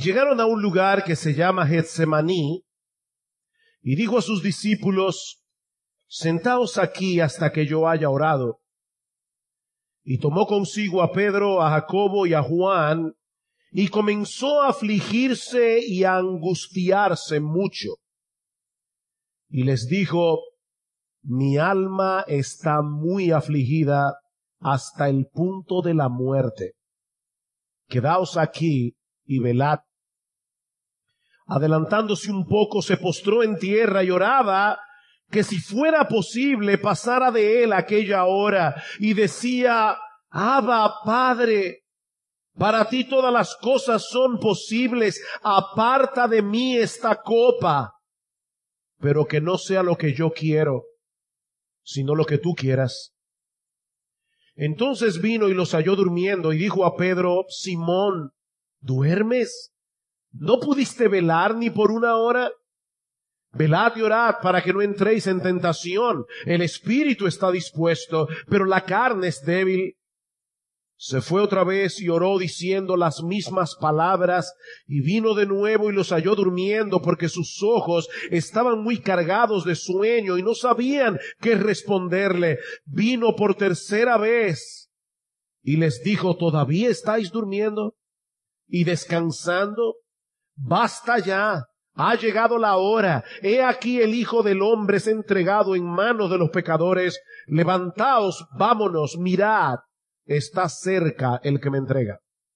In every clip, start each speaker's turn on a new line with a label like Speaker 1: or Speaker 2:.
Speaker 1: llegaron a un lugar que se llama Getsemaní, y dijo a sus discípulos: sentaos aquí hasta que yo haya orado. Y tomó consigo a Pedro, a Jacobo y a Juan, y comenzó a afligirse y a angustiarse mucho. Y les dijo: mi alma está muy afligida hasta el punto de la muerte. Quedaos aquí y velad. Adelantándose un poco, se postró en tierra y oraba que si fuera posible pasara de él aquella hora, y decía: Abba, Padre, para ti todas las cosas son posibles, aparta de mí esta copa, pero que no sea lo que yo quiero, sino lo que tú quieras. Entonces vino y los halló durmiendo, y dijo a Pedro: Simón, ¿duermes? ¿No pudiste velar ni por una hora? Velad y orad para que no entréis en tentación. El espíritu está dispuesto, pero la carne es débil. Se fue otra vez y oró diciendo las mismas palabras, y vino de nuevo y los halló durmiendo, porque sus ojos estaban muy cargados de sueño y no sabían qué responderle. Vino por tercera vez y les dijo: ¿todavía estáis durmiendo y descansando? Basta ya. Ha llegado la hora. He aquí el Hijo del Hombre es entregado en manos de los pecadores. Levantaos, vámonos, mirad, está cerca el que me entrega.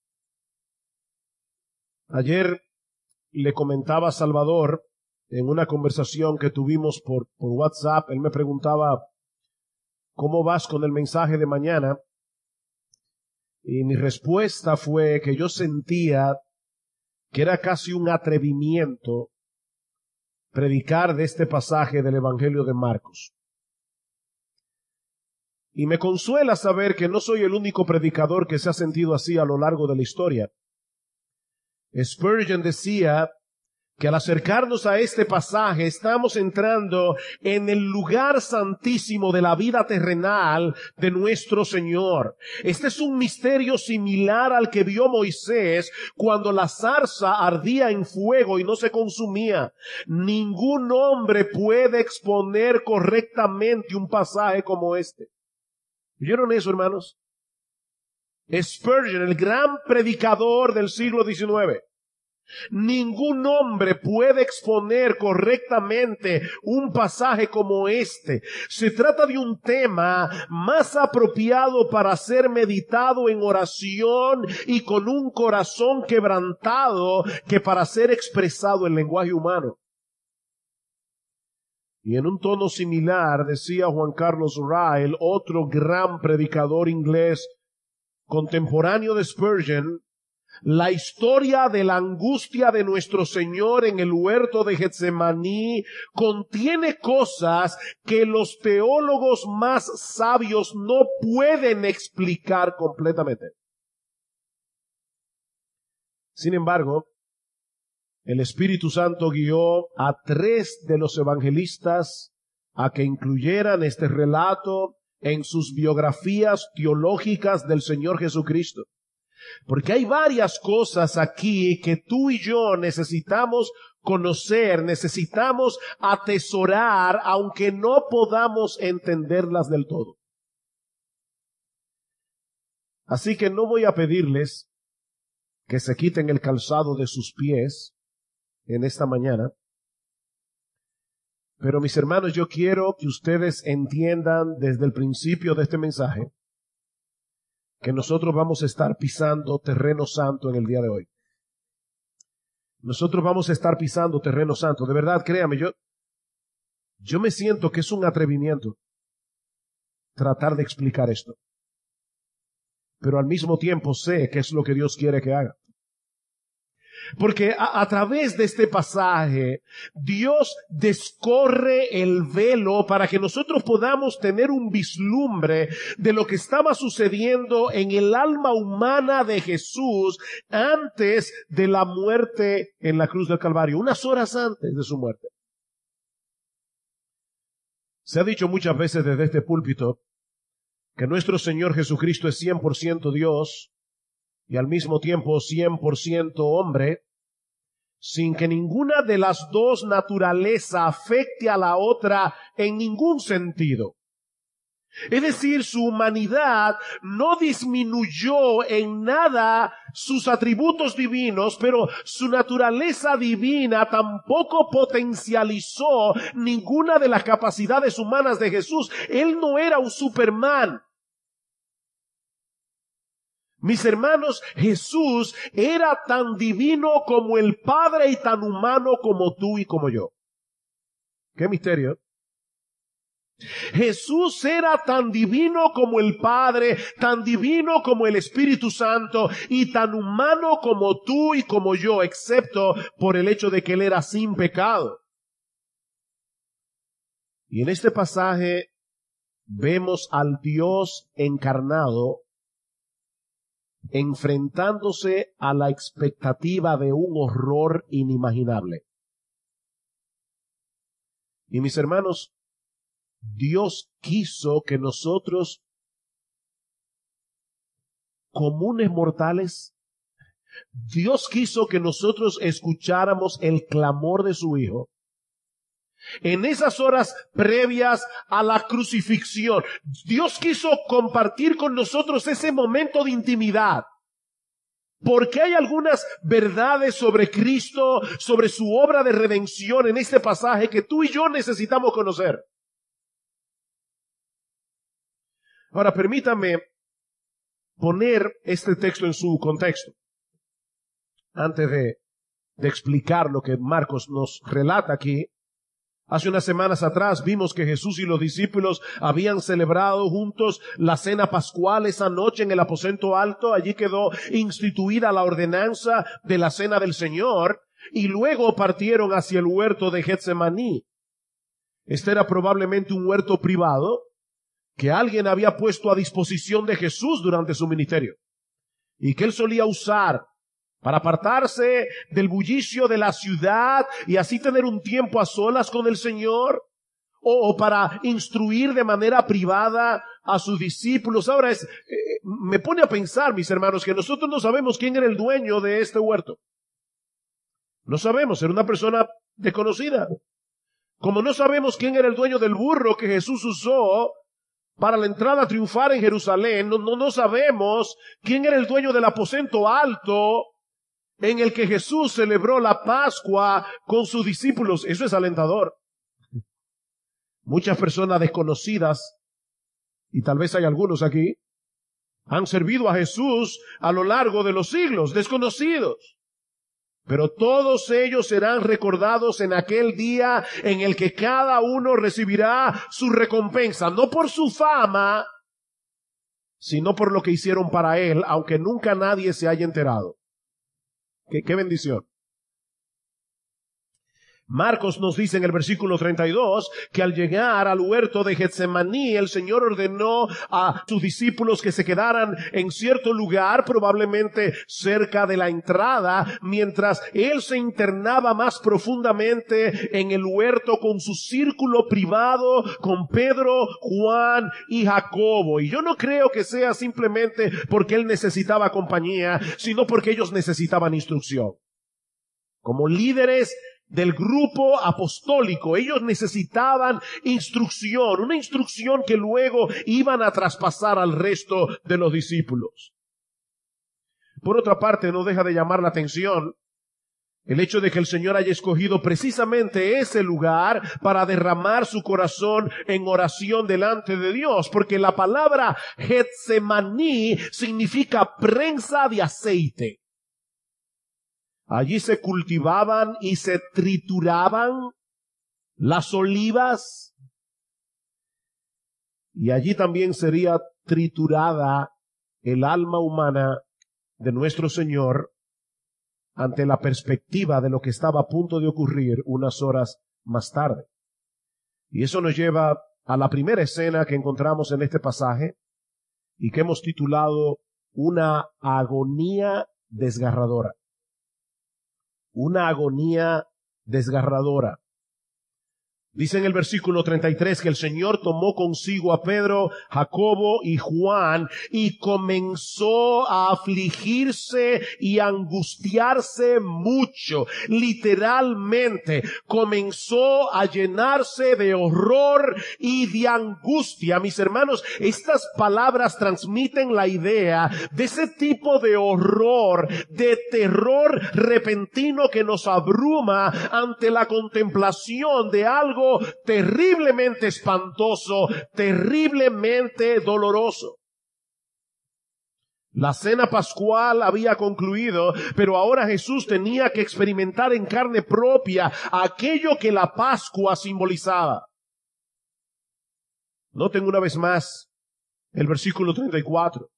Speaker 1: Ayer le comentaba a Salvador en una conversación que tuvimos por WhatsApp. Él me preguntaba: ¿cómo vas con el mensaje de mañana? Y mi respuesta fue que yo sentía que era casi un atrevimiento predicar de este pasaje del Evangelio de Marcos. Y me consuela saber que no soy el único predicador que se ha sentido así a lo largo de la historia. Spurgeon decía que al acercarnos a este pasaje estamos entrando en el lugar santísimo de la vida terrenal de nuestro Señor. Este es un misterio similar al que vio Moisés cuando la zarza ardía en fuego y no se consumía. Ningún hombre puede exponer correctamente un pasaje como este. ¿Vieron eso, hermanos? Spurgeon, el gran predicador del siglo XIX. Ningún hombre puede exponer correctamente un pasaje como este. Se trata de un tema más apropiado para ser meditado en oración y con un corazón quebrantado que para ser expresado en lenguaje humano. Y en un tono similar decía Juan Carlos Ryle, otro gran predicador inglés contemporáneo de Spurgeon: la historia de la angustia de nuestro Señor en el huerto de Getsemaní contiene cosas que los teólogos más sabios no pueden explicar completamente. Sin embargo, el Espíritu Santo guió a 3 de los evangelistas a que incluyeran este relato en sus biografías teológicas del Señor Jesucristo. Porque hay varias cosas aquí que tú y yo necesitamos conocer, necesitamos atesorar, aunque no podamos entenderlas del todo. Así que no voy a pedirles que se quiten el calzado de sus pies en esta mañana. Pero mis hermanos, yo quiero que ustedes entiendan desde el principio de este mensaje que nosotros vamos a estar pisando terreno santo en el día de hoy. Nosotros vamos a estar pisando terreno santo. De verdad, créame, yo me siento que es un atrevimiento tratar de explicar esto. Pero al mismo tiempo sé que es lo que Dios quiere que haga. Porque a través de este pasaje, Dios descorre el velo para que nosotros podamos tener un vislumbre de lo que estaba sucediendo en el alma humana de Jesús antes de la muerte en la cruz del Calvario, unas horas antes de su muerte. Se ha dicho muchas veces desde este púlpito que nuestro Señor Jesucristo es 100% Dios y al mismo tiempo 100% hombre, sin que ninguna de las dos naturalezas afecte a la otra en ningún sentido. Es decir, su humanidad no disminuyó en nada sus atributos divinos, pero su naturaleza divina tampoco potencializó ninguna de las capacidades humanas de Jesús. Él no era un Superman. Mis hermanos, Jesús era tan divino como el Padre y tan humano como tú y como yo. ¡Qué misterio! Jesús era tan divino como el Padre, tan divino como el Espíritu Santo y tan humano como tú y como yo, excepto por el hecho de que Él era sin pecado. Y en este pasaje vemos al Dios encarnado enfrentándose a la expectativa de un horror inimaginable. Y mis hermanos, Dios quiso que nosotros, comunes mortales, Dios quiso que nosotros escucháramos el clamor de su Hijo en esas horas previas a la crucifixión. Dios quiso compartir con nosotros ese momento de intimidad. Porque hay algunas verdades sobre Cristo, sobre su obra de redención en este pasaje que tú y yo necesitamos conocer. Ahora, permítame poner este texto en su contexto. Antes de explicar lo que Marcos nos relata aquí, hace unas semanas atrás vimos que Jesús y los discípulos habían celebrado juntos la cena pascual esa noche en el aposento alto. Allí quedó instituida la ordenanza de la cena del Señor y luego partieron hacia el huerto de Getsemaní. Este era probablemente un huerto privado que alguien había puesto a disposición de Jesús durante su ministerio y que él solía usar para apartarse del bullicio de la ciudad y así tener un tiempo a solas con el Señor, o para instruir de manera privada a sus discípulos. Ahora me pone a pensar, mis hermanos, que nosotros no sabemos quién era el dueño de este huerto. No sabemos, era una persona desconocida. Como no sabemos quién era el dueño del burro que Jesús usó para la entrada triunfal en Jerusalén, no sabemos quién era el dueño del aposento alto en el que Jesús celebró la Pascua con sus discípulos. Eso es alentador. Muchas personas desconocidas, y tal vez hay algunos aquí, han servido a Jesús a lo largo de los siglos, desconocidos. Pero todos ellos serán recordados en aquel día en el que cada uno recibirá su recompensa, no por su fama, sino por lo que hicieron para él, aunque nunca nadie se haya enterado. ¡Qué bendición! Marcos nos dice en el versículo 32 que al llegar al huerto de Getsemaní, el Señor ordenó a sus discípulos que se quedaran en cierto lugar, probablemente cerca de la entrada, mientras Él se internaba más profundamente en el huerto con su círculo privado, con Pedro, Juan y Jacobo. Y yo no creo que sea simplemente porque Él necesitaba compañía, sino porque ellos necesitaban instrucción. Como líderes del grupo apostólico, ellos necesitaban instrucción, una instrucción que luego iban a traspasar al resto de los discípulos. Por otra parte, no deja de llamar la atención el hecho de que el Señor haya escogido precisamente ese lugar para derramar su corazón en oración delante de Dios, porque la palabra Getsemaní significa prensa de aceite. Allí se cultivaban y se trituraban las olivas, y allí también sería triturada el alma humana de nuestro Señor ante la perspectiva de lo que estaba a punto de ocurrir unas horas más tarde. Y eso nos lleva a la primera escena que encontramos en este pasaje y que hemos titulado una agonía desgarradora. Una agonía desgarradora. Dice en el versículo 33 que el Señor tomó consigo a Pedro, Jacobo y Juan y comenzó a afligirse y a angustiarse mucho. Literalmente comenzó a llenarse de horror y de angustia. Mis hermanos, estas palabras transmiten la idea de ese tipo de horror, de terror repentino que nos abruma ante la contemplación de algo terriblemente espantoso, terriblemente doloroso. La cena pascual había concluido, pero ahora Jesús tenía que experimentar en carne propia aquello que la Pascua simbolizaba. Noten una vez más el versículo 34.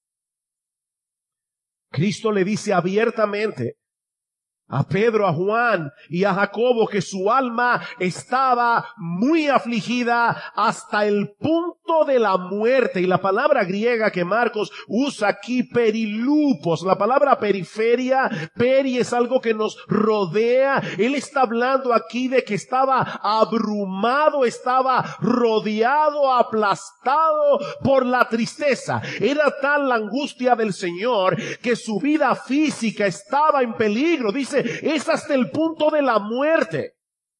Speaker 1: Cristo le dice abiertamente a Pedro, a Juan y a Jacobo que su alma estaba muy afligida hasta el punto de la muerte. Y la palabra griega que Marcos usa aquí, perilupos, la palabra periferia, peri es algo que nos rodea. Él está hablando aquí de que estaba abrumado, estaba rodeado, aplastado por la tristeza. Era tal la angustia del Señor que su vida física estaba en peligro. Dice, es hasta el punto de la muerte.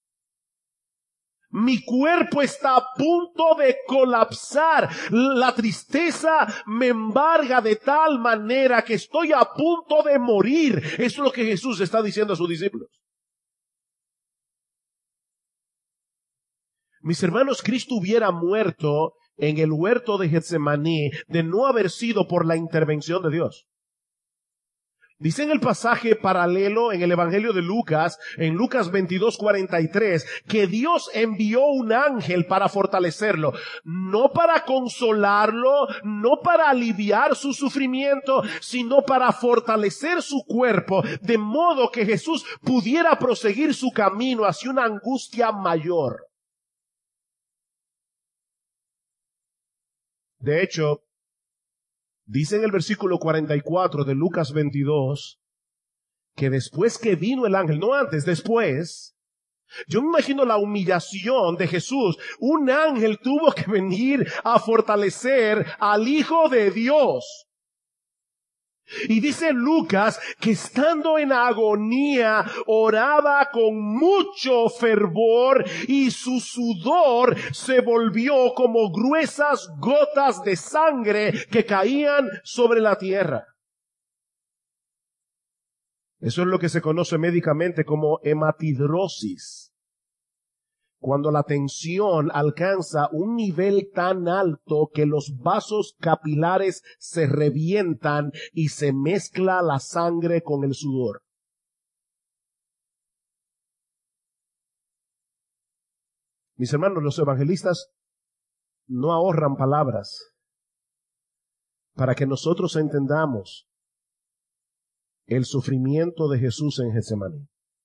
Speaker 1: Mi cuerpo está a punto de colapsar. La tristeza me embarga de tal manera que estoy a punto de morir. Eso es lo que Jesús está diciendo a sus discípulos. Mis hermanos, Cristo hubiera muerto en el huerto de Getsemaní de no haber sido por la intervención de Dios. Dice en el pasaje paralelo en el Evangelio de Lucas, en Lucas 22:43, que Dios envió un ángel para fortalecerlo, no para consolarlo, no para aliviar su sufrimiento, sino para fortalecer su cuerpo, de modo que Jesús pudiera proseguir su camino hacia una angustia mayor. De hecho, dice en el versículo 44 de Lucas 22, que después que vino el ángel, no antes, después, yo me imagino la humillación de Jesús. Un ángel tuvo que venir a fortalecer al Hijo de Dios. Y dice Lucas que estando en agonía oraba con mucho fervor y su sudor se volvió como gruesas gotas de sangre que caían sobre la tierra. Eso es lo que se conoce médicamente como hematidrosis. Cuando la tensión alcanza un nivel tan alto que los vasos capilares se revientan y se mezcla la sangre con el sudor. Mis hermanos, los evangelistas no ahorran palabras para que nosotros entendamos el sufrimiento de Jesús en Getsemaní.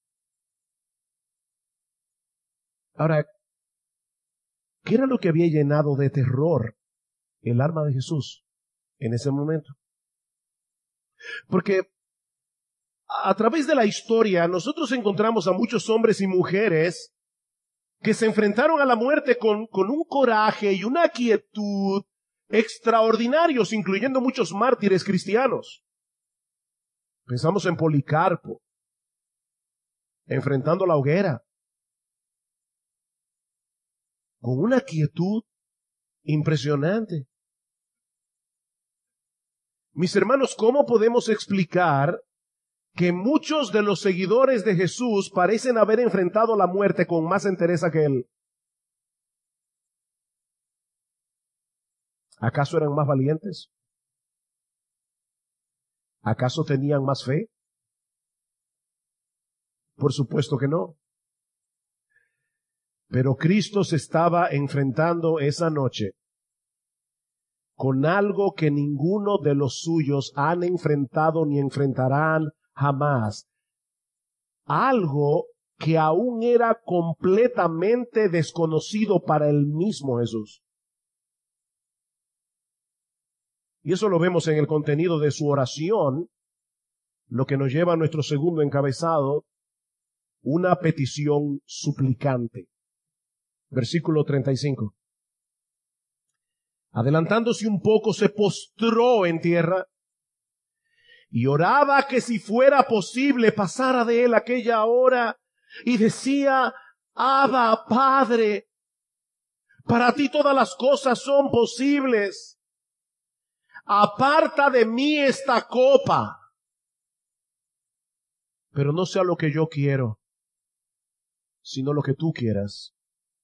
Speaker 1: Ahora, ¿qué era lo que había llenado de terror el alma de Jesús en ese momento? Porque a través de la historia nosotros encontramos a muchos hombres y mujeres que se enfrentaron a la muerte con un coraje y una quietud extraordinarios, incluyendo muchos mártires cristianos. Pensamos en Policarpo, enfrentando la hoguera, con una quietud impresionante. Mis hermanos, ¿cómo podemos explicar que muchos de los seguidores de Jesús parecen haber enfrentado la muerte con más entereza que él? ¿Acaso eran más valientes? ¿Acaso tenían más fe? Por supuesto que no. Pero Cristo se estaba enfrentando esa noche con algo que ninguno de los suyos han enfrentado ni enfrentarán jamás. Algo que aún era completamente desconocido para el mismo Jesús. Y eso lo vemos en el contenido de su oración, lo que nos lleva a nuestro segundo encabezado, una petición suplicante. Versículo 35. Adelantándose un poco, se postró en tierra y oraba que si fuera posible pasara de él aquella hora, y decía: Abba, Padre, para ti todas las cosas son posibles. Aparta de mí esta copa, pero no sea lo que yo quiero, sino lo que tú quieras.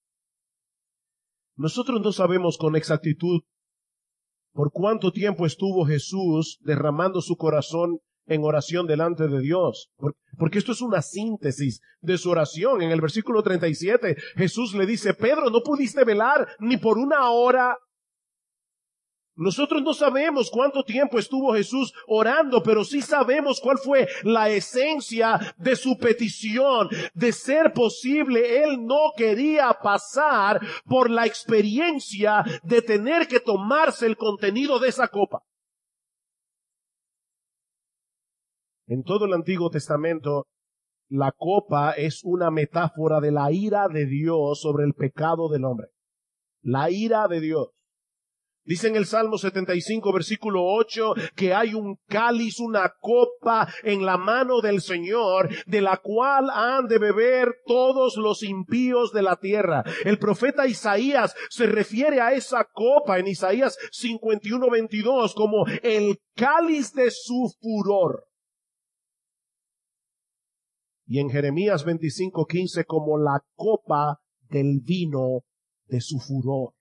Speaker 1: Nosotros no sabemos con exactitud por cuánto tiempo estuvo Jesús derramando su corazón en oración delante de Dios, porque esto es una síntesis de su oración. En el versículo 37, Jesús le dice: Pedro, ¿no pudiste velar ni por una hora? Nosotros no sabemos cuánto tiempo estuvo Jesús orando, pero sí sabemos cuál fue la esencia de su petición. De ser posible, Él no quería pasar por la experiencia de tener que tomarse el contenido de esa copa. En todo el Antiguo Testamento, la copa es una metáfora de la ira de Dios sobre el pecado del hombre. La ira de Dios. Dice en el Salmo 75, versículo 8, que hay un cáliz, una copa en la mano del Señor, de la cual han de beber todos los impíos de la tierra. El profeta Isaías se refiere a esa copa en Isaías 51, 22 como el cáliz de su furor. Y en Jeremías 25, 15 como la copa del vino de su furor.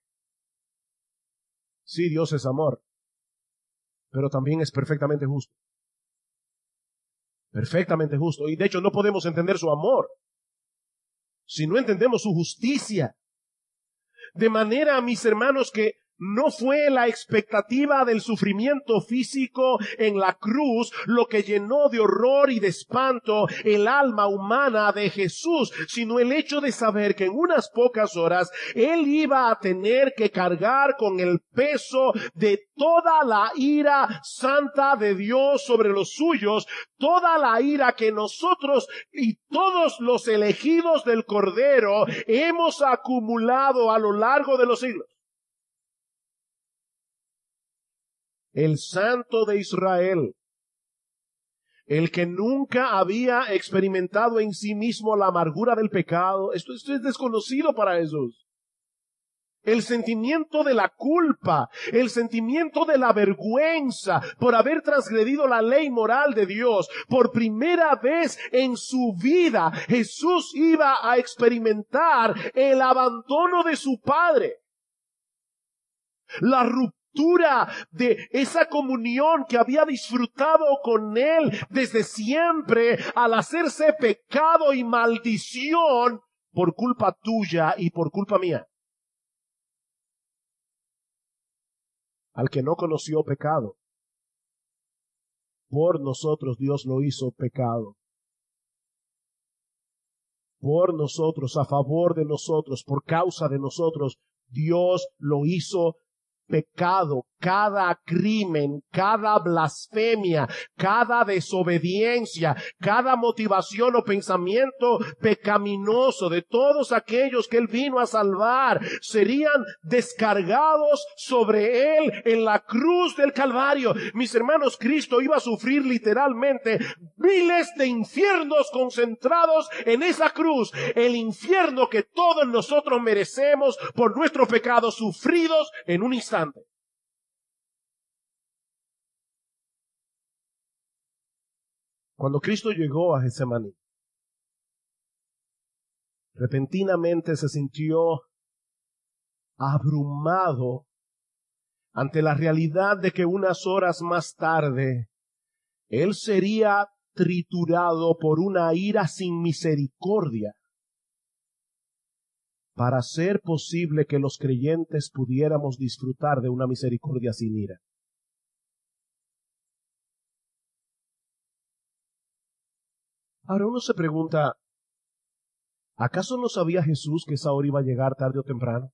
Speaker 1: Sí, Dios es amor, pero también es perfectamente justo. Perfectamente justo. Y de hecho no podemos entender su amor si no entendemos su justicia. De manera, mis hermanos, que no fue la expectativa del sufrimiento físico en la cruz lo que llenó de horror y de espanto el alma humana de Jesús, sino el hecho de saber que en unas pocas horas Él iba a tener que cargar con el peso de toda la ira santa de Dios sobre los suyos, toda la ira que nosotros y todos los elegidos del Cordero hemos acumulado a lo largo de los siglos. El Santo de Israel, el que nunca había experimentado en sí mismo la amargura del pecado, esto es desconocido para Jesús. El sentimiento de la culpa, el sentimiento de la vergüenza por haber transgredido la ley moral de Dios. Por primera vez en su vida, Jesús iba a experimentar el abandono de su Padre. La ruptura de esa comunión que había disfrutado con Él desde siempre, al hacerse pecado y maldición por culpa tuya y por culpa mía. Al que no conoció pecado, por nosotros Dios lo hizo pecado. Por nosotros, a favor de nosotros, por causa de nosotros, Dios lo hizo pecado. Cada crimen, cada blasfemia, cada desobediencia, cada motivación o pensamiento pecaminoso de todos aquellos que Él vino a salvar, serían descargados sobre Él en la cruz del Calvario. Mis hermanos, Cristo iba a sufrir literalmente miles de infiernos concentrados en esa cruz. El infierno que todos nosotros merecemos por nuestros pecados sufridos en un instante. Cuando Cristo llegó a Getsemaní, repentinamente se sintió abrumado ante la realidad de que unas horas más tarde Él sería triturado por una ira sin misericordia para hacer posible que los creyentes pudiéramos disfrutar de una misericordia sin ira. Ahora uno se pregunta, ¿acaso no sabía Jesús que esa hora iba a llegar tarde o temprano?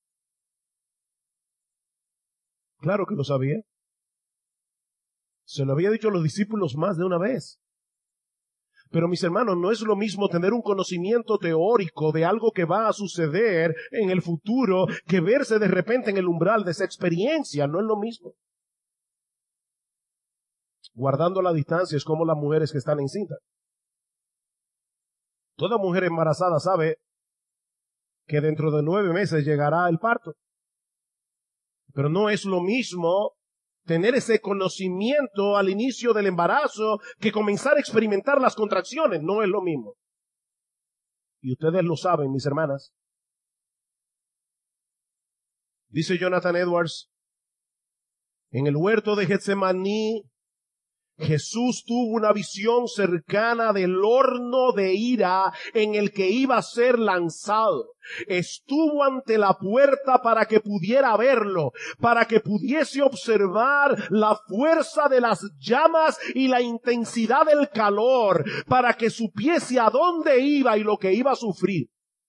Speaker 1: Claro que lo sabía. Se lo había dicho a los discípulos más de una vez. Pero mis hermanos, no es lo mismo tener un conocimiento teórico de algo que va a suceder en el futuro que verse de repente en el umbral de esa experiencia. No es lo mismo. Guardando la distancia es como las mujeres que están encintas. Toda mujer embarazada sabe que dentro de 9 meses llegará el parto. Pero no es lo mismo tener ese conocimiento al inicio del embarazo que comenzar a experimentar las contracciones. No es lo mismo. Y ustedes lo saben, mis hermanas. Dice Jonathan Edwards, en el huerto de Getsemaní, Jesús tuvo una visión cercana del horno de ira en el que iba a ser lanzado. Estuvo ante la puerta para que pudiera verlo, para que pudiese observar la fuerza de las llamas y la intensidad del calor, para que supiese a dónde iba y lo que iba a sufrir.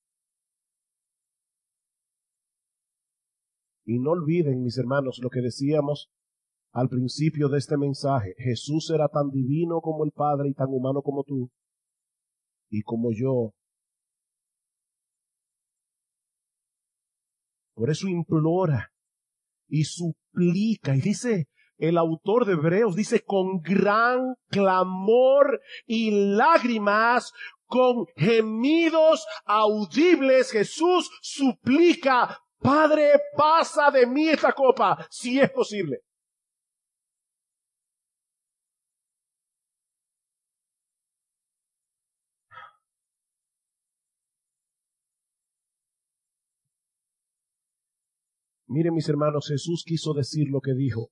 Speaker 1: Y no olviden, mis hermanos, lo que decíamos al principio de este mensaje. Jesús era tan divino como el Padre y tan humano como tú y como yo. Por eso implora y suplica, y dice el autor de Hebreos, dice con gran clamor y lágrimas, con gemidos audibles, Jesús suplica: Padre, pasa de mí esta copa, si es posible. Miren, mis hermanos, Jesús quiso decir lo que dijo.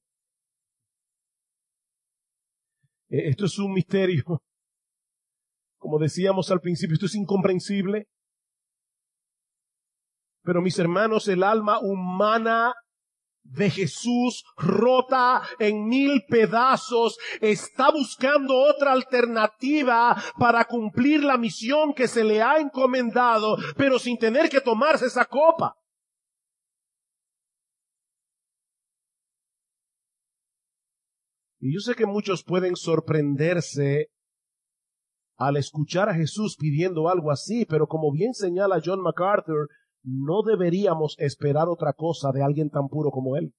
Speaker 1: Esto es un misterio. Como decíamos al principio, esto es incomprensible. Pero mis hermanos, el alma humana de Jesús, rota en 1000 pedazos, está buscando otra alternativa para cumplir la misión que se le ha encomendado, pero sin tener que tomarse esa copa. Y yo sé que muchos pueden sorprenderse al escuchar a Jesús pidiendo algo así, pero como bien señala John MacArthur, no deberíamos esperar otra cosa de alguien tan puro como él.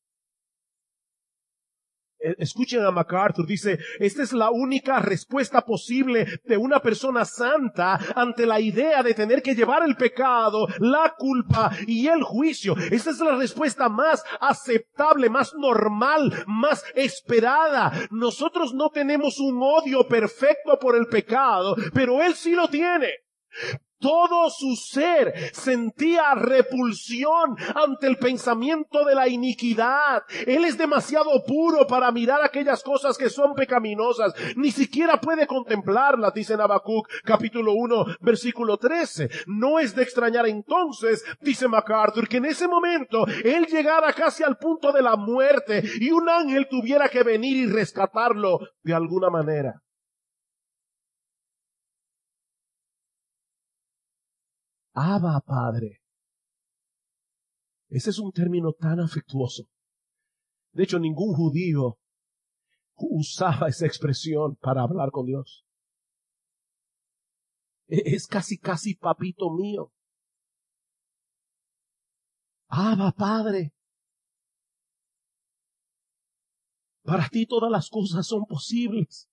Speaker 1: Escuchen a MacArthur, dice, esta es la única respuesta posible de una persona santa ante la idea de tener que llevar el pecado, la culpa y el juicio. Esta es la respuesta más aceptable, más normal, más esperada. Nosotros no tenemos un odio perfecto por el pecado, pero él sí lo tiene. Todo su ser sentía repulsión ante el pensamiento de la iniquidad. Él es demasiado puro para mirar aquellas cosas que son pecaminosas. Ni siquiera puede contemplarlas, dice en Habacuc, capítulo 1, versículo 13. No es de extrañar entonces, dice MacArthur, que en ese momento él llegara casi al punto de la muerte y un ángel tuviera que venir y rescatarlo de alguna manera. Abba, Padre. Ese es un término tan afectuoso. De hecho, ningún judío usaba esa expresión para hablar con Dios. Es casi papito mío. Abba, Padre. Para ti todas las cosas son posibles.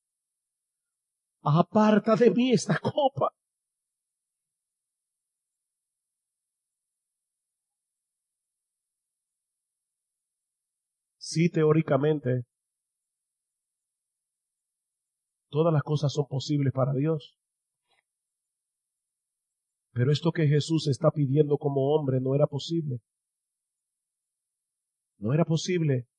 Speaker 1: Aparta de mí esta copa. Sí, teóricamente, todas las cosas son posibles para Dios. Pero esto que Jesús está pidiendo como hombre no era posible. No era posible.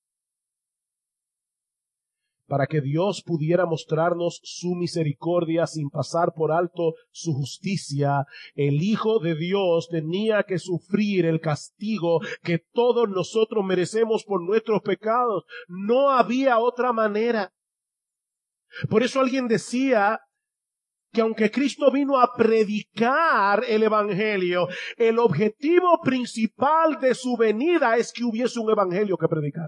Speaker 1: Para que Dios pudiera mostrarnos su misericordia sin pasar por alto su justicia, el Hijo de Dios tenía que sufrir el castigo que todos nosotros merecemos por nuestros pecados. No había otra manera. Por eso alguien decía que aunque Cristo vino a predicar el Evangelio, el objetivo principal de su venida es que hubiese un Evangelio que predicar.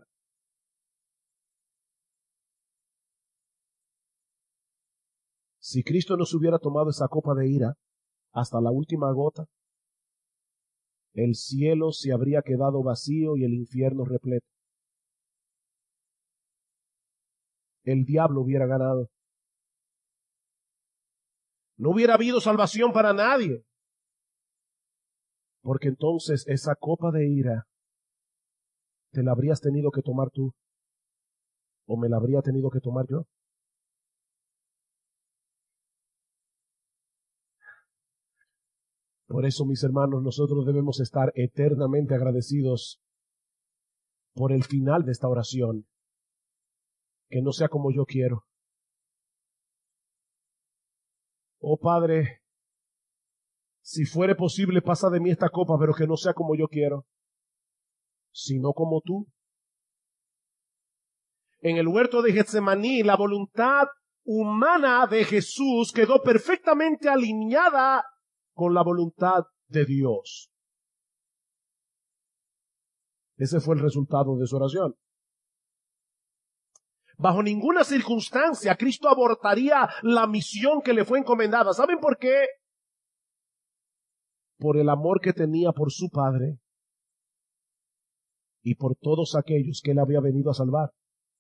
Speaker 1: Si Cristo no se hubiera tomado esa copa de ira hasta la última gota, el cielo se habría quedado vacío y el infierno repleto. El diablo hubiera ganado. No hubiera habido salvación para nadie. Porque entonces esa copa de ira te la habrías tenido que tomar tú, o me la habría tenido que tomar yo. Por eso, mis hermanos, nosotros debemos estar eternamente agradecidos por el final de esta oración. Que no sea como yo quiero. Oh Padre, si fuere posible, pasa de mí esta copa, pero que no sea como yo quiero, sino como tú. En el huerto de Getsemaní, la voluntad humana de Jesús quedó perfectamente alineada con la voluntad de Dios. Ese fue el resultado de su oración. Bajo ninguna circunstancia Cristo abortaría la misión que le fue encomendada. ¿Saben por qué? Por el amor que tenía por su Padre y por todos aquellos que él había venido a salvar.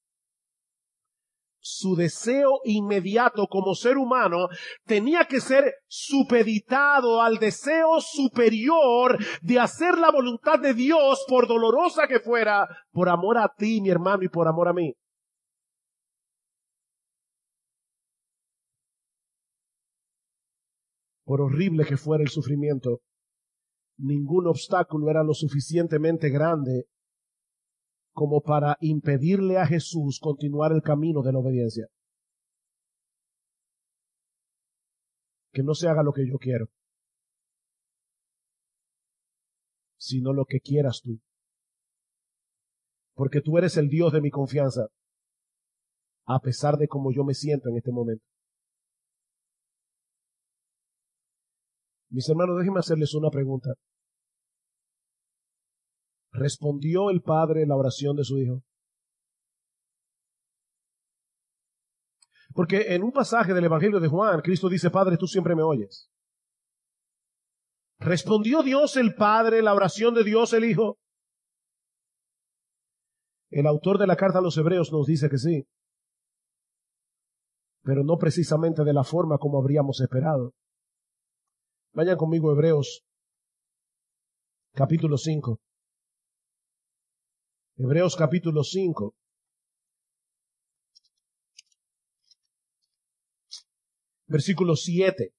Speaker 1: Su deseo inmediato como ser humano tenía que ser supeditado al deseo superior de hacer la voluntad de Dios, por dolorosa que fuera, por amor a ti, mi hermano, y por amor a mí. Por horrible que fuera el sufrimiento, ningún obstáculo era lo suficientemente grande como para impedirle a Jesús continuar el camino de la obediencia. Que no se haga lo que yo quiero, sino lo que quieras tú. Porque tú eres el Dios de mi confianza, a pesar de cómo yo me siento en este momento. Mis hermanos, déjenme hacerles una pregunta. ¿Respondió el Padre la oración de su Hijo? Porque en un pasaje del Evangelio de Juan, Cristo dice, Padre, tú siempre me oyes. ¿Respondió Dios el Padre la oración de Dios el Hijo? El autor de la carta a los Hebreos nos dice que sí, pero no precisamente de la forma como habríamos esperado. Vayan conmigo a Hebreos, capítulo 5. Hebreos capítulo 5. Versículo 7.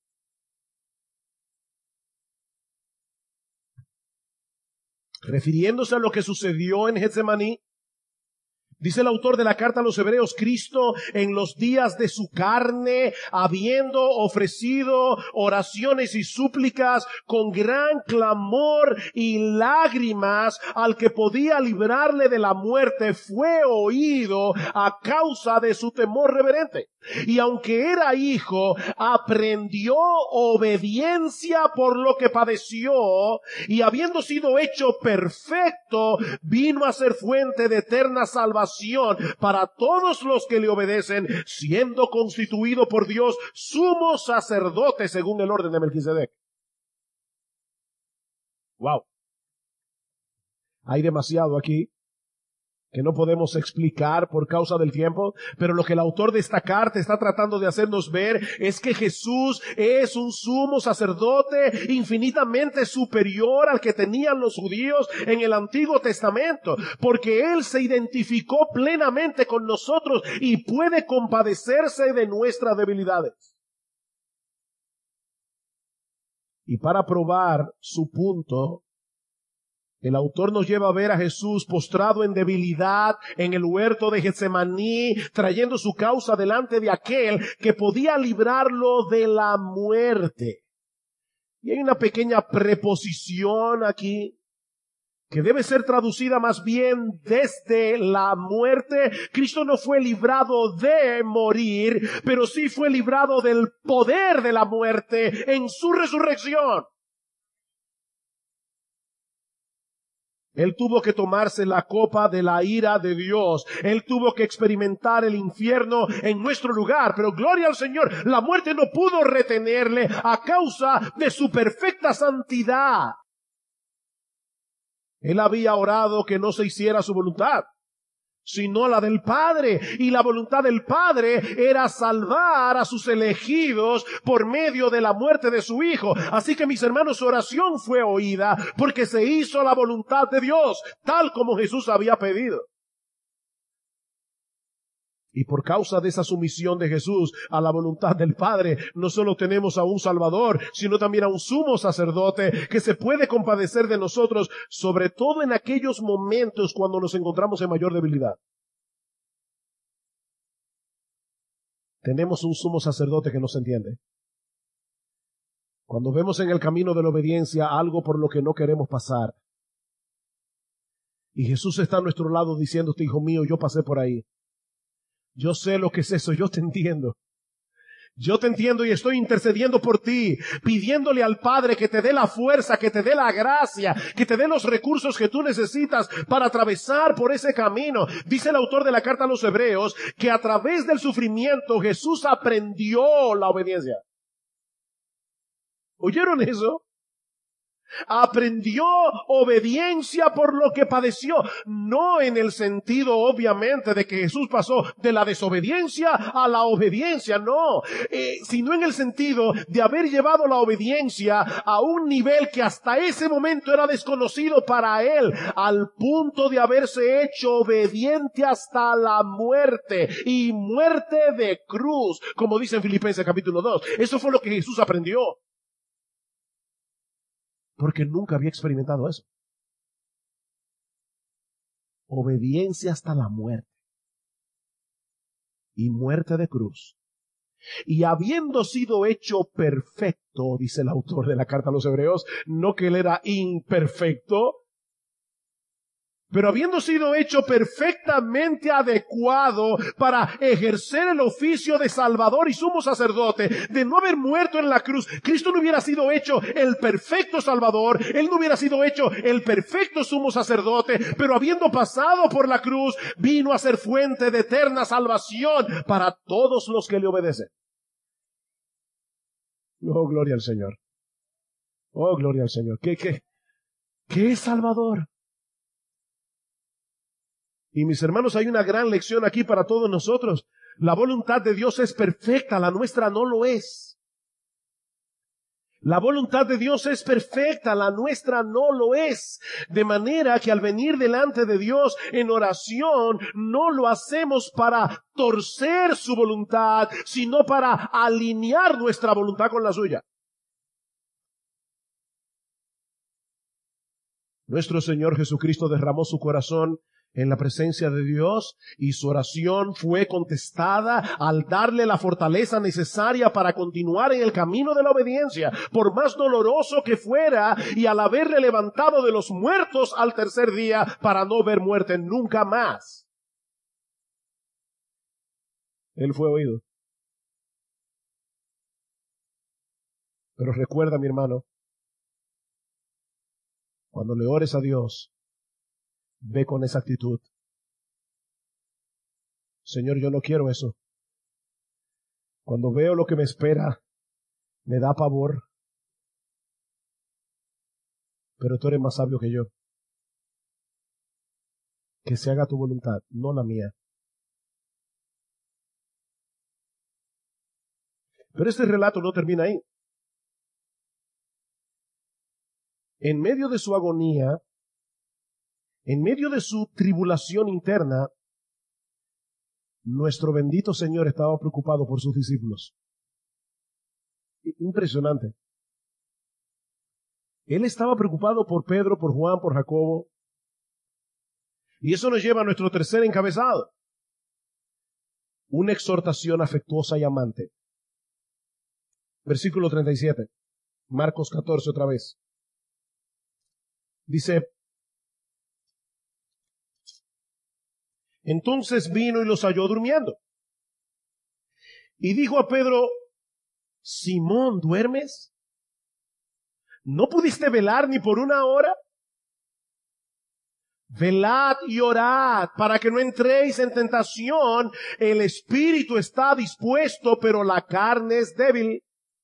Speaker 1: Refiriéndose a lo que sucedió en Getsemaní, dice el autor de la carta a los Hebreos, Cristo en los días de su carne, habiendo ofrecido oraciones y súplicas con gran clamor y lágrimas al que podía librarle de la muerte, fue oído a causa de su temor reverente. Y aunque era hijo, aprendió obediencia por lo que padeció, y habiendo sido hecho perfecto, vino a ser fuente de eterna salvación para todos los que le obedecen, siendo constituido por Dios sumo sacerdote según el orden de Melquisedec. Wow. Hay demasiado aquí que no podemos explicar por causa del tiempo, pero lo que el autor de esta carta está tratando de hacernos ver es que Jesús es un sumo sacerdote infinitamente superior al que tenían los judíos en el Antiguo Testamento, porque Él se identificó plenamente con nosotros y puede compadecerse de nuestras debilidades. Y para probar su punto, el autor nos lleva a ver a Jesús postrado en debilidad en el huerto de Getsemaní, trayendo su causa delante de aquel que podía librarlo de la muerte. Y hay una pequeña preposición aquí que debe ser traducida más bien desde la muerte. Cristo no fue librado de morir, pero sí fue librado del poder de la muerte en su resurrección. Él tuvo que tomarse la copa de la ira de Dios. Él tuvo que experimentar el infierno en nuestro lugar. Pero gloria al Señor, la muerte no pudo retenerle a causa de su perfecta santidad. Él había orado que no se hiciera su voluntad, sino la del Padre. Y la voluntad del Padre era salvar a sus elegidos por medio de la muerte de su Hijo. Así que, mis hermanos, su oración fue oída porque se hizo la voluntad de Dios, tal como Jesús había pedido. Y por causa de esa sumisión de Jesús a la voluntad del Padre, no solo tenemos a un Salvador, sino también a un sumo sacerdote que se puede compadecer de nosotros, sobre todo en aquellos momentos cuando nos encontramos en mayor debilidad. Tenemos un sumo sacerdote que nos entiende. Cuando vemos en el camino de la obediencia algo por lo que no queremos pasar, y Jesús está a nuestro lado diciéndote, hijo mío, yo pasé por ahí. Yo sé lo que es eso, yo te entiendo. Yo te entiendo y estoy intercediendo por ti, pidiéndole al Padre que te dé la fuerza, que te dé la gracia, que te dé los recursos que tú necesitas para atravesar por ese camino. Dice el autor de la carta a los Hebreos que a través del sufrimiento Jesús aprendió la obediencia. ¿Oyeron eso? Aprendió obediencia por lo que padeció, no en el sentido obviamente de que Jesús pasó de la desobediencia a la obediencia, no, sino en el sentido de haber llevado la obediencia a un nivel que hasta ese momento era desconocido para él, al punto de haberse hecho obediente hasta la muerte, y muerte de cruz, como dice en Filipenses capítulo 2. Eso fue lo que Jesús aprendió, porque nunca había experimentado eso. Obediencia hasta la muerte. Y muerte de cruz. Y habiendo sido hecho perfecto, dice el autor de la carta a los Hebreos, no que él era imperfecto, pero habiendo sido hecho perfectamente adecuado para ejercer el oficio de Salvador y sumo sacerdote, de no haber muerto en la cruz, Cristo no hubiera sido hecho el perfecto Salvador, Él no hubiera sido hecho el perfecto sumo sacerdote, pero habiendo pasado por la cruz, vino a ser fuente de eterna salvación para todos los que le obedecen. Oh, gloria al Señor. Oh, gloria al Señor. ¿Qué es Salvador? Y mis hermanos, hay una gran lección aquí para todos nosotros. La voluntad de Dios es perfecta, la nuestra no lo es. La voluntad de Dios es perfecta, la nuestra no lo es. De manera que al venir delante de Dios en oración, no lo hacemos para torcer su voluntad, sino para alinear nuestra voluntad con la suya. Nuestro Señor Jesucristo derramó su corazón en la presencia de Dios y su oración fue contestada al darle la fortaleza necesaria para continuar en el camino de la obediencia, por más doloroso que fuera, y al haberle levantado de los muertos al tercer día para no ver muerte nunca más. Él fue oído. Pero recuerda, mi hermano, cuando le ores a Dios, ve con esa actitud. Señor, yo no quiero eso. Cuando veo lo que me espera, me da pavor. Pero tú eres más sabio que yo. Que se haga tu voluntad, no la mía. Pero este relato no termina ahí. En medio de su agonía, en medio de su tribulación interna, nuestro bendito Señor estaba preocupado por sus discípulos. Impresionante. Él estaba preocupado por Pedro, por Juan, por Jacobo. Y eso nos lleva a nuestro tercer encabezado. Una exhortación afectuosa y amante. Versículo 37. Marcos 14 otra vez. Dice: entonces vino y los halló durmiendo. Y dijo a Pedro: Simón, ¿duermes? ¿No pudiste velar ni por una hora? Velad y orad para que no entréis en tentación. El espíritu está dispuesto, pero la carne es débil.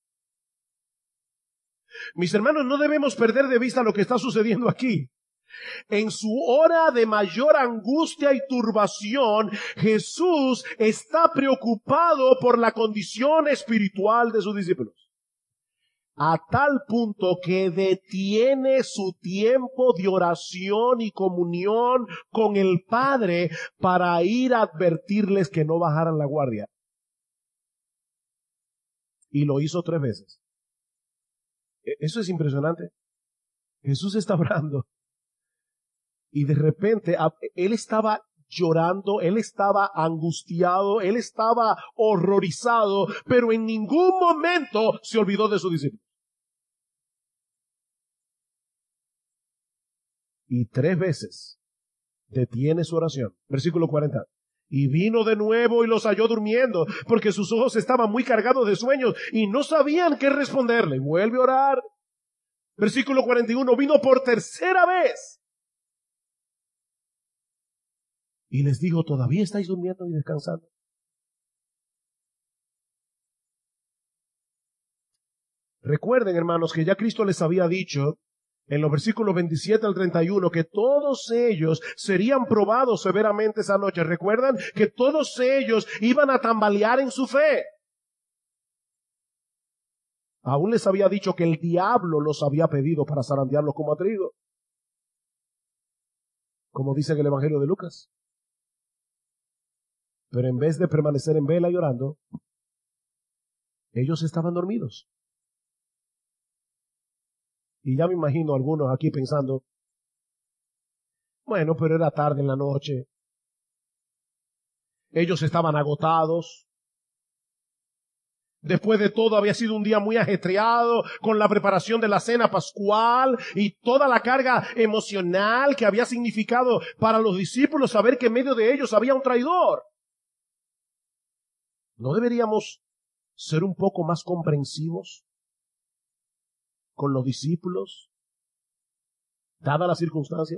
Speaker 1: Mis hermanos, no debemos perder de vista lo que está sucediendo aquí. En su hora de mayor angustia y turbación, Jesús está preocupado por la condición espiritual de sus discípulos. A tal punto que detiene su tiempo de oración y comunión con el Padre para ir a advertirles que no bajaran la guardia. Y lo hizo 3 veces. Eso es impresionante. Jesús está orando. Y de repente, él estaba llorando, él estaba angustiado, él estaba horrorizado, pero en ningún momento se olvidó de su discípulo. Y 3 veces detiene su oración. Versículo 40. Y vino de nuevo y los halló durmiendo, porque sus ojos estaban muy cargados de sueños y no sabían qué responderle. Vuelve a orar. Versículo 41. Vino por 3ª vez. Y les dijo, ¿todavía estáis durmiendo y descansando? Recuerden, hermanos, que ya Cristo les había dicho en los versículos 27 al 31 que todos ellos serían probados severamente esa noche. ¿Recuerdan? Que todos ellos iban a tambalear en su fe. Aún les había dicho que el diablo los había pedido para zarandearlos como a trigo. Como dice en el Evangelio de Lucas. Pero en vez de permanecer en vela y orando, ellos estaban dormidos. Y ya me imagino a algunos aquí pensando, bueno, pero era tarde en la noche. Ellos estaban agotados. Después de todo había sido un día muy ajetreado con la preparación de la cena pascual y toda la carga emocional que había significado para los discípulos saber que en medio de ellos había un traidor. ¿No deberíamos ser un poco más comprensivos con los discípulos, dada la circunstancia?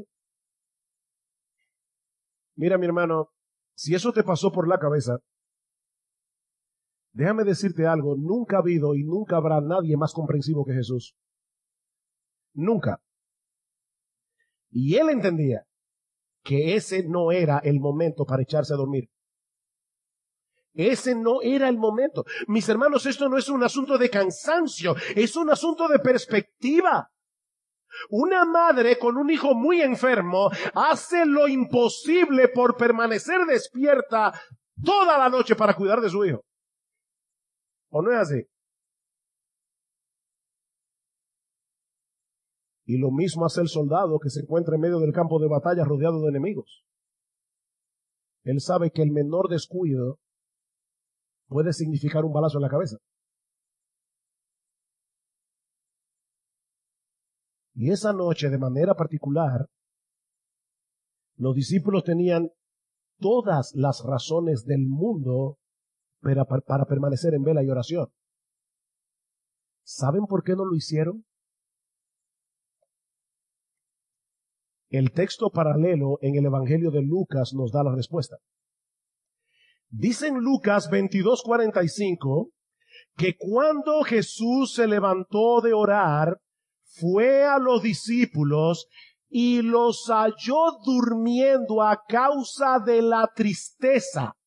Speaker 1: Mira, mi hermano, si eso te pasó por la cabeza, déjame decirte algo, nunca ha habido y nunca habrá nadie más comprensivo que Jesús. Nunca. Y él entendía que ese no era el momento para echarse a dormir. Ese no era el momento. Mis hermanos, esto no es un asunto de cansancio, es un asunto de perspectiva. Una madre con un hijo muy enfermo hace lo imposible por permanecer despierta toda la noche para cuidar de su hijo. ¿O no es así? Y lo mismo hace el soldado que se encuentra en medio del campo de batalla rodeado de enemigos. Él sabe que el menor descuido puede significar un balazo en la cabeza. Y esa noche, de manera particular, los discípulos tenían todas las razones del mundo para permanecer en vela y oración. ¿Saben por qué no lo hicieron? El texto paralelo en el Evangelio de Lucas nos da la respuesta. Dice en Lucas 22:45 que cuando Jesús se levantó de orar, fue a los discípulos y los halló durmiendo a causa de la tristeza.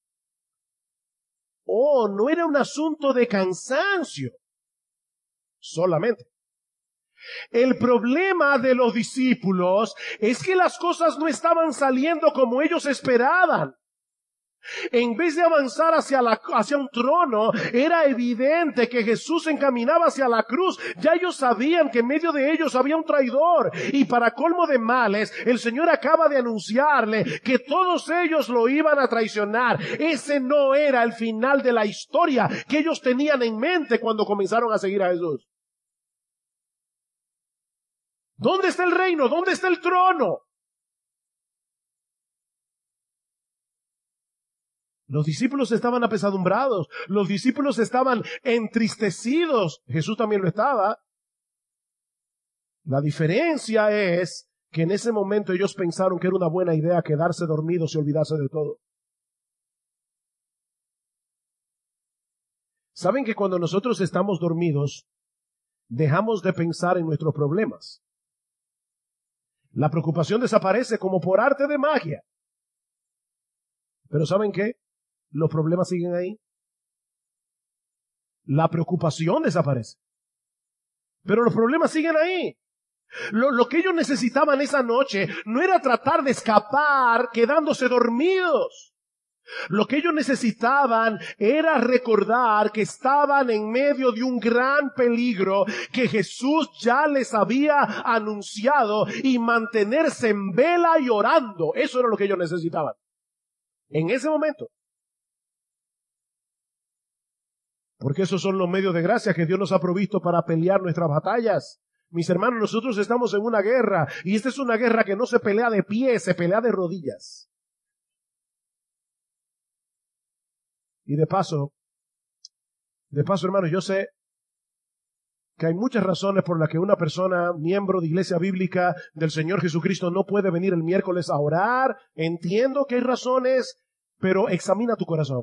Speaker 1: Oh, no era un asunto de cansancio solamente. El problema de los discípulos es que las cosas no estaban saliendo como ellos esperaban. En vez de avanzar hacia un trono, era evidente que Jesús se encaminaba hacia la cruz. Ya ellos sabían que en medio de ellos había un traidor. Y para colmo de males, el Señor acaba de anunciarle que todos ellos lo iban a traicionar. Ese no era el final de la historia que ellos tenían en mente cuando comenzaron a seguir a Jesús. ¿Dónde está el reino? ¿Dónde está el trono? Los discípulos estaban apesadumbrados, los discípulos estaban entristecidos. Jesús también lo estaba. La diferencia es que en ese momento ellos pensaron que era una buena idea quedarse dormidos y olvidarse de todo. ¿Saben que cuando nosotros estamos dormidos, dejamos de pensar en nuestros problemas? La preocupación desaparece como por arte de magia. Pero ¿saben qué? Los problemas siguen ahí. La preocupación desaparece. Pero los problemas siguen ahí. Lo que ellos necesitaban esa noche no era tratar de escapar quedándose dormidos. Lo que ellos necesitaban era recordar que estaban en medio de un gran peligro que Jesús ya les había anunciado y mantenerse en vela y orando. Eso era lo que ellos necesitaban en ese momento. Porque esos son los medios de gracia que Dios nos ha provisto para pelear nuestras batallas. Mis hermanos, nosotros estamos en una guerra, y esta es una guerra que no se pelea de pie, se pelea de rodillas. Y de paso, hermanos, yo sé que hay muchas razones por las que una persona, miembro de iglesia bíblica del Señor Jesucristo, no puede venir el miércoles a orar. Entiendo que hay razones, pero examina tu corazón.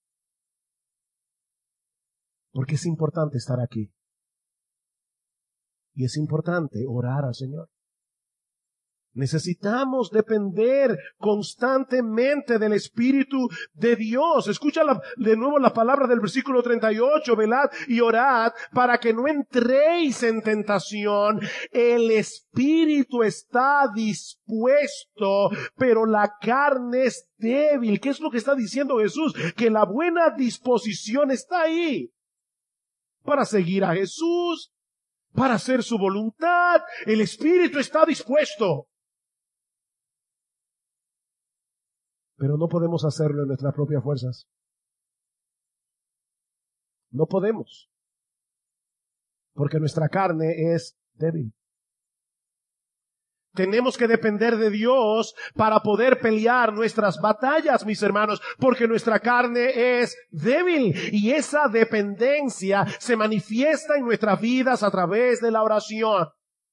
Speaker 1: Porque es importante estar aquí. Y es importante orar al Señor. Necesitamos depender constantemente del Espíritu de Dios. Escucha de nuevo las palabras del versículo 38. Velad y orad para que no entréis en tentación. El Espíritu está dispuesto, pero la carne es débil. ¿Qué es lo que está diciendo Jesús? Que la buena disposición está ahí para seguir a Jesús, para hacer su voluntad. El Espíritu está dispuesto. Pero no podemos hacerlo en nuestras propias fuerzas. No podemos. Porque nuestra carne es débil. Tenemos que depender de Dios para poder pelear nuestras batallas, mis hermanos, porque nuestra carne es débil y esa dependencia se manifiesta en nuestras vidas a través de la oración.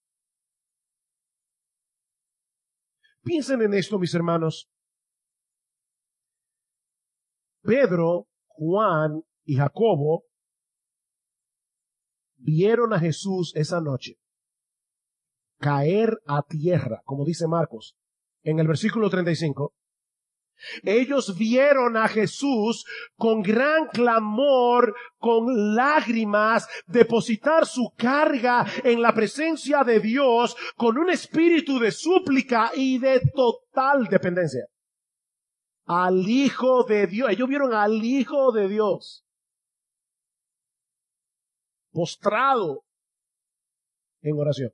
Speaker 1: Piensen en esto, mis hermanos. Pedro, Juan y Jacobo vieron a Jesús esa noche caer a tierra, como dice Marcos, en el versículo 35. Ellos vieron a Jesús con gran clamor, con lágrimas, depositar su carga en la presencia de Dios con un espíritu de súplica y de total dependencia. Al Hijo de Dios. Ellos vieron al Hijo de Dios postrado en oración.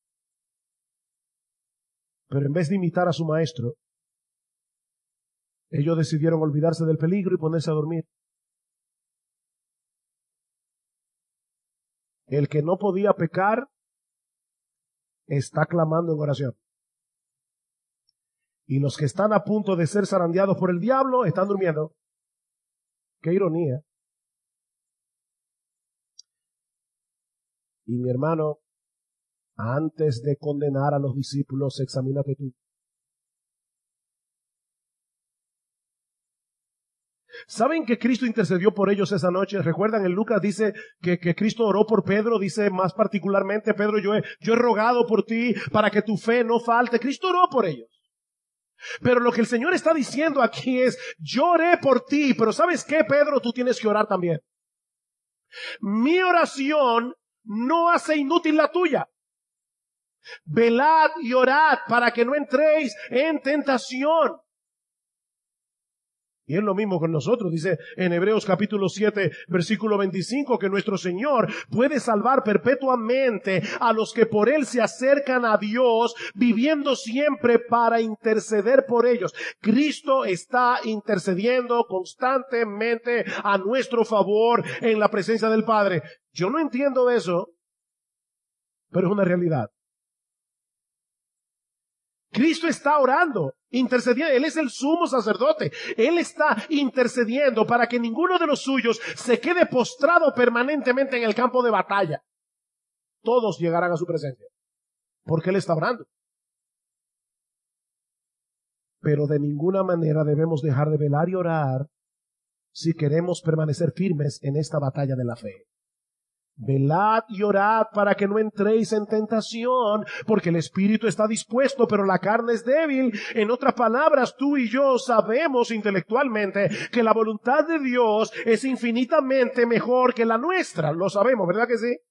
Speaker 1: Pero en vez de imitar a su maestro, ellos decidieron olvidarse del peligro y ponerse a dormir. El que no podía pecar está clamando en oración. Y los que están a punto de ser zarandeados por el diablo están durmiendo. ¡Qué ironía! Y mi hermano, antes de condenar a los discípulos, examínate tú. ¿Saben que Cristo intercedió por ellos esa noche? ¿Recuerdan? En Lucas dice que Cristo oró por Pedro, dice más particularmente, Pedro, yo he rogado por ti para que tu fe no falte. Cristo oró por ellos. Pero lo que el Señor está diciendo aquí es, yo oré por ti, pero ¿sabes qué, Pedro? Tú tienes que orar también. Mi oración no hace inútil la tuya. Velad y orad para que no entréis en tentación. Y es lo mismo con nosotros, dice en Hebreos capítulo 7, versículo 25, que nuestro Señor puede salvar perpetuamente a los que por Él se acercan a Dios, viviendo siempre para interceder por ellos. Cristo está intercediendo constantemente a nuestro favor en la presencia del Padre. Yo no entiendo eso, pero es una realidad. Cristo está orando, intercediendo. Él es el sumo sacerdote. Él está intercediendo para que ninguno de los suyos se quede postrado permanentemente en el campo de batalla. Todos llegarán a su presencia, porque Él está orando. Pero de ninguna manera debemos dejar de velar y orar si queremos permanecer firmes en esta batalla de la fe. Velad y orad para que no entréis en tentación, porque el espíritu está dispuesto, pero la carne es débil. En otras palabras, tú y yo sabemos intelectualmente que la voluntad de Dios es infinitamente mejor que la nuestra. Lo sabemos, ¿verdad que sí?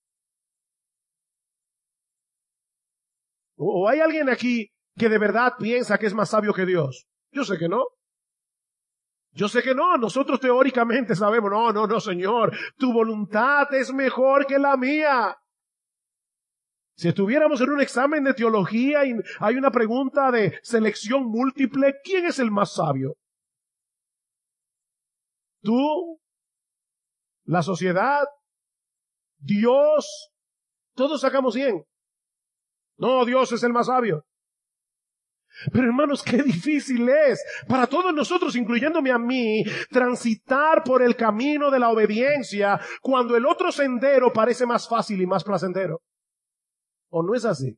Speaker 1: ¿O hay alguien aquí que de verdad piensa que es más sabio que Dios? Yo sé que no. Yo sé que no, nosotros teóricamente sabemos, no, Señor, tu voluntad es mejor que la mía. Si estuviéramos en un examen de teología y hay una pregunta de selección múltiple, ¿quién es el más sabio? ¿Tú? ¿La sociedad? ¿Dios? Todos sacamos 100. No, Dios es el más sabio. Pero hermanos, qué difícil es para todos nosotros, incluyéndome a mí, transitar por el camino de la obediencia cuando el otro sendero parece más fácil y más placentero. ¿O no es así?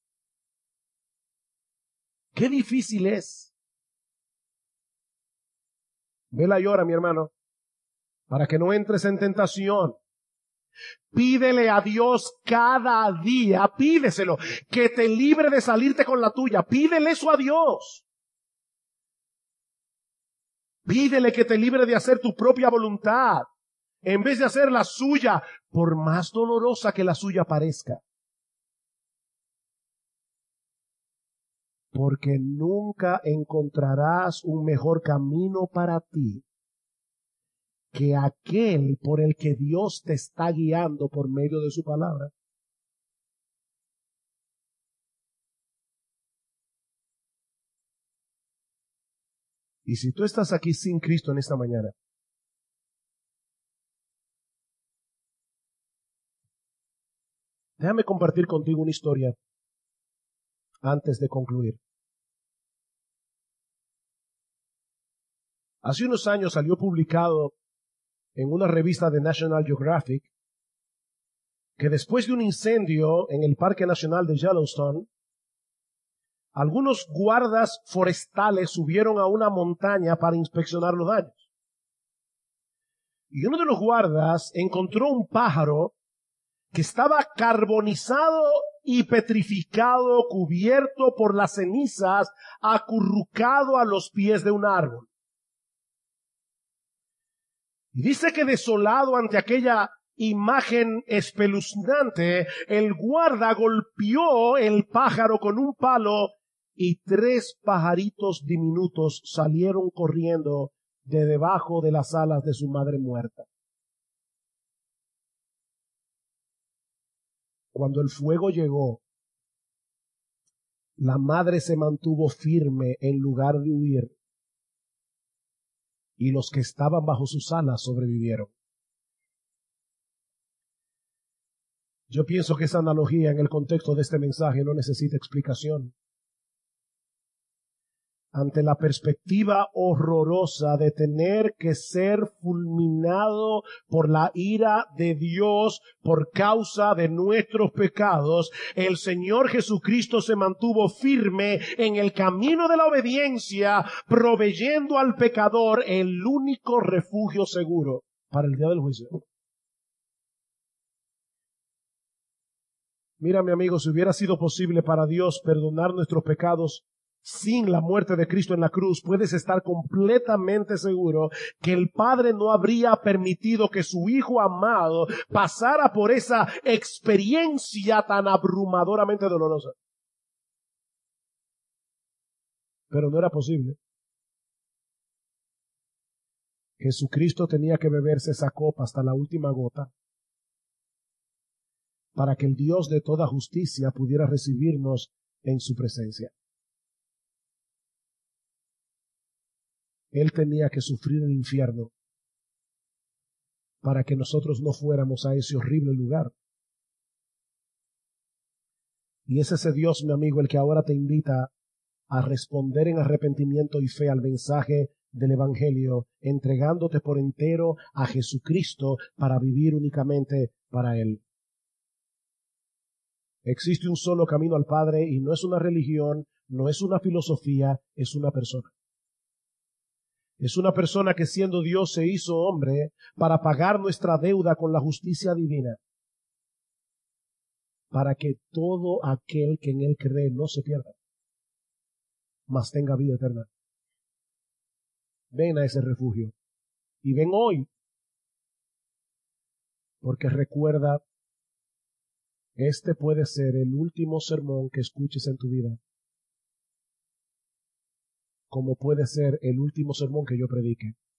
Speaker 1: Qué difícil es. Vela y ora, mi hermano, para que no entres en tentación. Pídele a Dios cada día, pídeselo, que te libre de salirte con la tuya. Pídele eso a Dios. Pídele que te libre de hacer tu propia voluntad, en vez de hacer la suya, por más dolorosa que la suya parezca. Porque nunca encontrarás un mejor camino para ti que aquel por el que Dios te está guiando por medio de su palabra. Y si tú estás aquí sin Cristo en esta mañana, déjame compartir contigo una historia antes de concluir. Hace unos años salió publicado en una revista de National Geographic que después de un incendio en el Parque Nacional de Yellowstone, algunos guardas forestales subieron a una montaña para inspeccionar los daños. Y uno de los guardas encontró un pájaro que estaba carbonizado y petrificado, cubierto por las cenizas, acurrucado a los pies de un árbol. Y dice que desolado ante aquella imagen espeluznante, el guarda golpeó el pájaro con un palo y 3 pajaritos diminutos salieron corriendo de debajo de las alas de su madre muerta. Cuando el fuego llegó, la madre se mantuvo firme en lugar de huir, y los que estaban bajo sus alas sobrevivieron. Yo pienso que esa analogía en el contexto de este mensaje no necesita explicación. Ante la perspectiva horrorosa de tener que ser fulminado por la ira de Dios por causa de nuestros pecados, el Señor Jesucristo se mantuvo firme en el camino de la obediencia, proveyendo al pecador el único refugio seguro para el día del juicio. Mira, mi amigo, si hubiera sido posible para Dios perdonar nuestros pecados sin la muerte de Cristo en la cruz, puedes estar completamente seguro que el Padre no habría permitido que su Hijo amado pasara por esa experiencia tan abrumadoramente dolorosa. Pero no era posible. Jesucristo tenía que beberse esa copa hasta la última gota para que el Dios de toda justicia pudiera recibirnos en su presencia. Él tenía que sufrir el infierno para que nosotros no fuéramos a ese horrible lugar. Y es ese Dios, mi amigo, el que ahora te invita a responder en arrepentimiento y fe al mensaje del Evangelio, entregándote por entero a Jesucristo para vivir únicamente para Él. Existe un solo camino al Padre y no es una religión, No es una filosofía, es una persona. Es una persona que siendo Dios se hizo hombre para pagar nuestra deuda con la justicia divina, para que todo aquel que en él cree no se pierda, mas tenga vida eterna. Ven a ese refugio y ven hoy, porque recuerda, este puede ser el último sermón que escuches en tu vida, como puede ser el último sermón que yo predique.